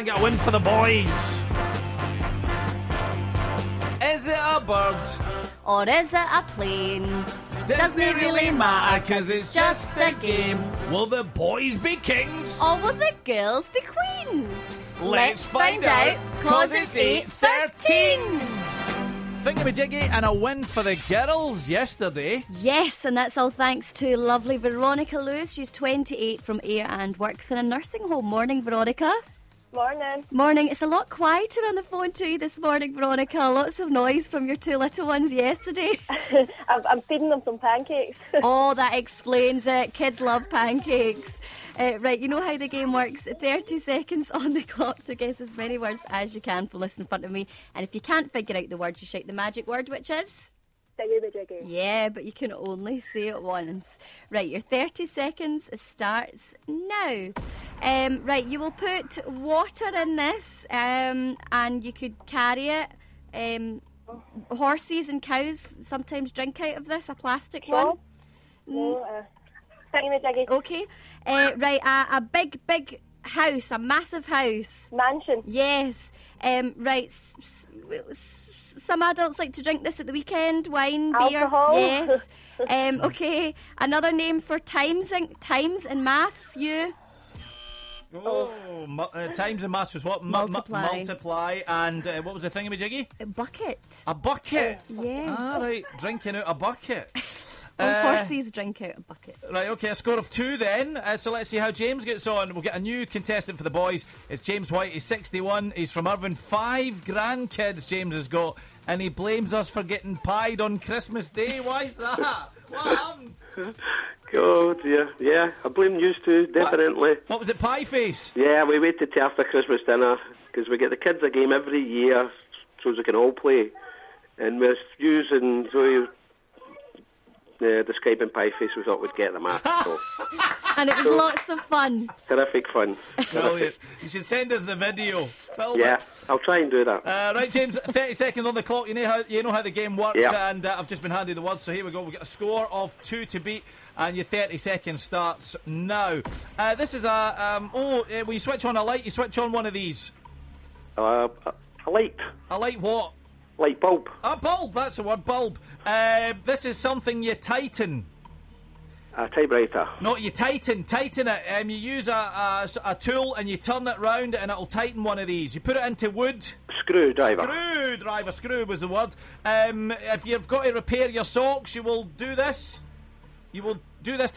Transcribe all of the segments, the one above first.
and get a win for the boys. Is it a bird? Or is it a plane? Doesn't it really matter, 'cause it's just a game. Will the boys be kings? Or will the girls be queens? Let's find out, 'cause it's 8:13. Thingamajiggy and a win for the girls yesterday. Yes, and that's all thanks to lovely Veronica Lewis. She's 28 from Ayr and works in a nursing home. Morning, Veronica. Morning. Morning. It's a lot quieter on the phone to you this morning, Veronica. Lots of noise from your two little ones yesterday. I'm feeding them some pancakes. Oh, that explains it. Kids love pancakes. Right, you know how the game works. 30 seconds on the clock to guess as many words as you can from listening in front of me. And if you can't figure out the words, you shout the magic word, which is... Thingamajiggy. Yeah, but you can only say it once. Right, your 30 seconds starts now. Right, you will put water in this, and you could carry it. Horses and cows sometimes drink out of this, a plastic one. No, thingamajiggy. Okay. Right, a big house, a massive house. Mansion. Yes. Right, some adults like to drink this at the weekend. Wine, Alcohol. beer. Yes. Okay. Another name for times in maths. You. Times and maths was what? Multiply. And what was the thingamajiggy? A bucket. A bucket. Yeah. Ah, right. Drinking out a bucket. Horses drink out a bucket. Right, okay, a score of 2 then. So let's see how James gets on. We'll get a new contestant for the boys. It's James White. He's 61. He's from Irvine. 5 grandkids James has got. And he blames us for getting pied on Christmas Day. Why is that? What happened? Oh dear, yeah, I blame you too, definitely. What was it, pie face? Yeah, we waited till after Christmas dinner, because we get the kids a game every year, so they can all play. And we're using Zoe describing pie face, we thought we'd get them at. So. And it was lots of fun. Terrific fun. Brilliant. You should send us the video. Film yeah, it. I'll try and do that. Right, James, 30 seconds on the clock. You know how the game works, yeah. And I've just been handed the words, so here we go. We've got a score of 2 to beat, and your 30 seconds starts now. This is will you switch on a light? You switch on one of these. A light. A light what? Light bulb. A bulb, that's the word, bulb. This is something you tighten. A typewriter. No, you tighten it. You use a tool and you turn it round and it'll tighten one of these. You put it into wood. Screwdriver. Screw was the word. If you've got to repair your socks, you will do this. You will do this to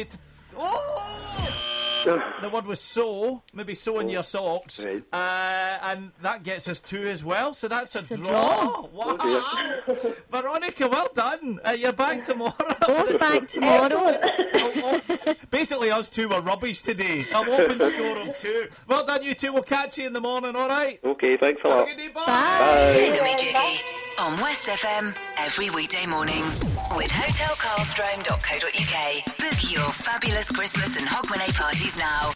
the word was sew. Maybe sew in your socks. Right. And that gets us 2 as well. So that's a draw. Oh, Wow. Veronica, well done. You're back tomorrow. Both back tomorrow. Basically, us two were rubbish today. A whopping score of 2. Well done, you two. We'll catch you in the morning, all right? Okay, thanks a lot. Have a good day. Bye. Thingamajiggy on West FM every weekday morning with hotelcarlstrown.co.uk. Book your fabulous Christmas and Hogmanay parties now.